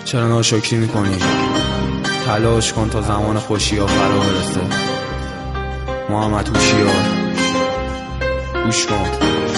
چرا ناشکری میکنی؟ تلاش کن تا زمان خوشی ها فرا برسه. محمد هوشیار گوش کن.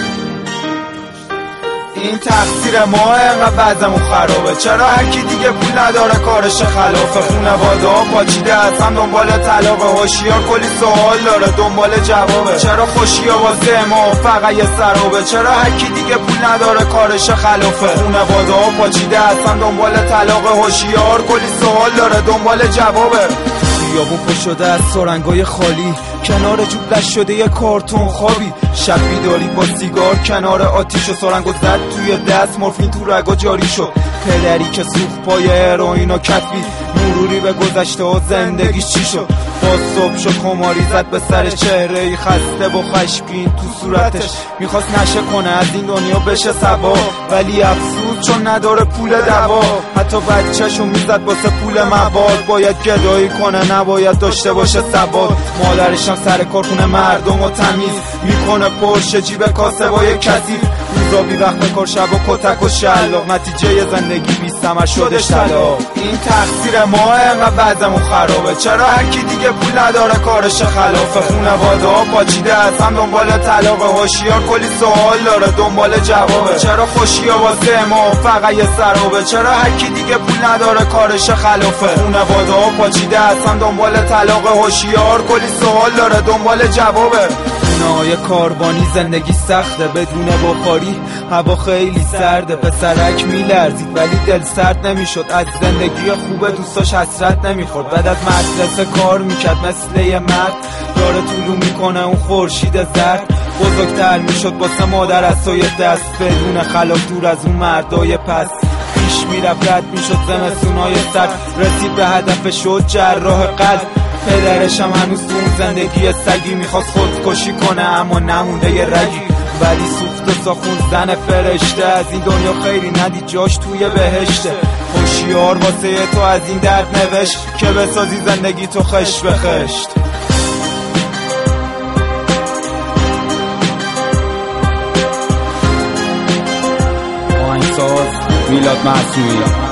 این تقصیر ما اینقدر وضعمون خرابه. چرا هرکی دیگه پول نداره کارش خلافه؟ خونواده ها پاچیده هستن دنبال طلاق. هوشیار کلی سوال داره دنبال جوابه. چرا خوشی ها واسه ما فقط یه سرابه؟ چرا هرکی دیگه پول نداره کارش خلافه؟ خونواده ها پاچیده هستن دنبال طلاق. هوشیار کلی سوال داره دنبال جوابه. خیابون پر شده از سرنگای خالی، کنار جوبلش شده یه کارتون خوابی. شب بیداری با سیگار کنار آتیش و سرنگو زد توی دست، مورفین تو رگا جاری شد. پدری که سوخت پای هروئین و کتبی، مروری به گذشته و زندگیش چی شد. باز صبح شد خماری زد به سر چهره ای خسته و خشمگین تو صورتش. میخواست نشه کنه از این دنیا بشه سبا، ولی افسوس چون نداره پول دوا. حتی بچه‌شو میزد واسه پول مواد. باید گدایی کنه نباید داشته باشه ثبات. مادرشم سر کارخونه مردم و تمیز میکنه پرشه جیب کاسه با یک کثیف. روزا بی وقت کار شب و کتک و شلاق، نتیجه زندگی بی ثمر شدش طلاق. این تقصیر ما اینقدر وضعمون خرابه. چرا هرکی دیگه پول نداره کارش خلافه؟ خونواده ها پاچیده هستن دنبال طلاق. هوشیار کلی سوال داره دنبال جوابه. چرا خوشی ها واسه ما فقط یه سرابه؟ چرا هرکی دیگه پول نداره کارش خلافه؟ خونواده ها پاچیده هستن دنبال طلاق. هوشیار کلی سوال داره دنبال جوابه. خونه‌های کاروانی زندگی سخته، بدون بخاری هوا خیلی سرده. پسرک میلرزید ولی دل سرد نمیشد، از زندگی خوبه دوستاش حسرت نمیخورد. بعد از مدرسه کار میکرد مثل یه مرد، داره طولو میکنه اون خورشید زرد. بزرگتر میشد واسه مادر از سایه دست، بدون خلاف دور از اون مردای پس. پیش میرفت رد میشد زمستونای سرد، رسید به هدف شد جراح قلب. پدرش هم هنوز تو اون زندگی سگی میخواست خودکشی کنه اما نمونده یه رگی. ولی سوخت و ساخون زن فرشته، از این دنیا خیلی ندید جاش توی بهشته. هوشیار واسه تو از این درد نوشت که بسازی زندگی تو خشت به خشت. آهنگساز میلاد معصومی.